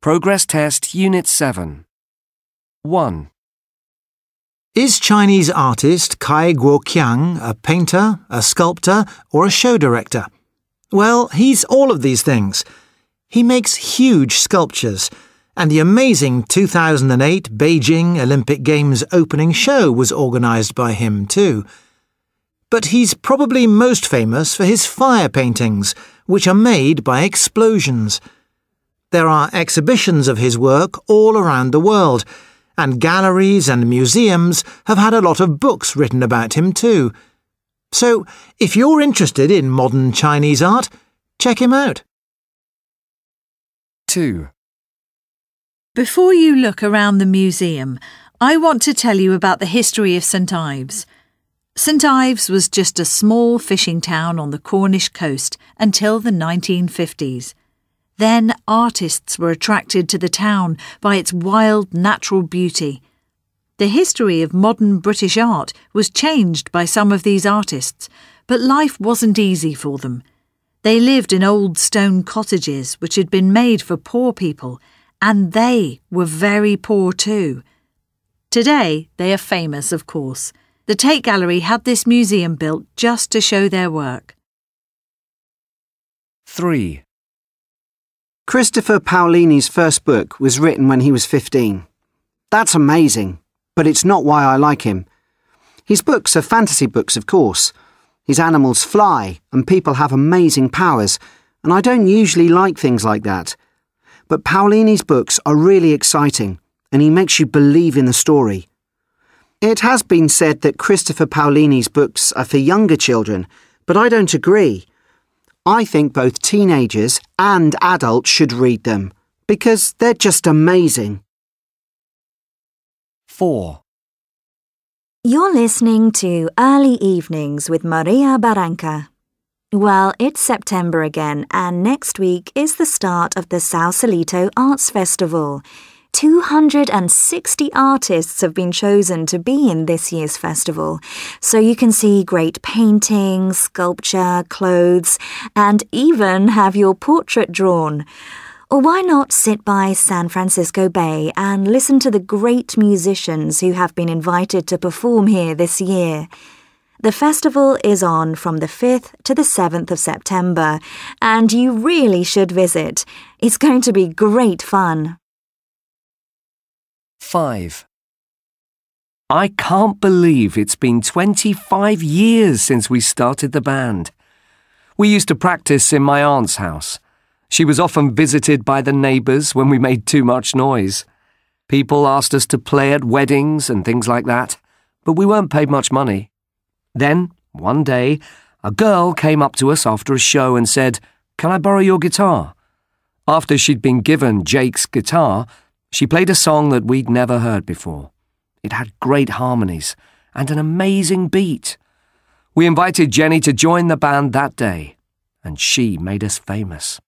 Progress Test Unit 7. 1. Is Chinese artist Cai Guoqiang a painter, a sculptor, or a show director? Well, he's all of these things. He makes huge sculptures, and the amazing 2008 Beijing Olympic Games opening show was organised by him too. But he's probably most famous for his fire paintings, which are made by explosions. There are exhibitions of his work all around the world, and galleries and museums have had a lot of books written about him too. So, if you're interested in modern Chinese art, check him out. 2. Before you look around the museum, I want to tell you about the history of St Ives. St Ives was just a small fishing town on the Cornish coast until the 1950s. Then artists were attracted to the town by its wild natural beauty. The history of modern British art was changed by some of these artists, but life wasn't easy for them. They lived in old stone cottages which had been made for poor people, and they were very poor too. Today they are famous, of course. The Tate Gallery had this museum built just to show their work. 3. Christopher Paolini's first book was written when he was 15. That's amazing, but it's not why I like him. His books are fantasy books, of course. His animals fly and people have amazing powers, and I don't usually like things like that. But Paolini's books are really exciting, and he makes you believe in the story. It has been said that Christopher Paolini's books are for younger children, but I don't agree. I think both teenagers and adults should read them, because they're just amazing. 4. You're listening to Early Evenings with Maria Barranca. Well, it's September again, and next week is the start of the Sausalito Arts Festival. 260 artists have been chosen to be in this year's festival, so you can see great paintings, sculpture, clothes, and even have your portrait drawn. Or why not sit by San Francisco Bay and listen to the great musicians who have been invited to perform here this year? The festival is on from the 5th to the 7th of September, and you really should visit. It's going to be great fun. 5. I can't believe it's been 25 years since we started the band. We used to practice in my aunt's house. She was often visited by the neighbours when we made too much noise. People asked us to play at weddings and things like that, but we weren't paid much money. Then, one day, a girl came up to us after a show and said, "Can I borrow your guitar?" After she'd been given Jake's guitar, she played a song that we'd never heard before. It had great harmonies and an amazing beat. We invited Jenny to join the band that day, and she made us famous.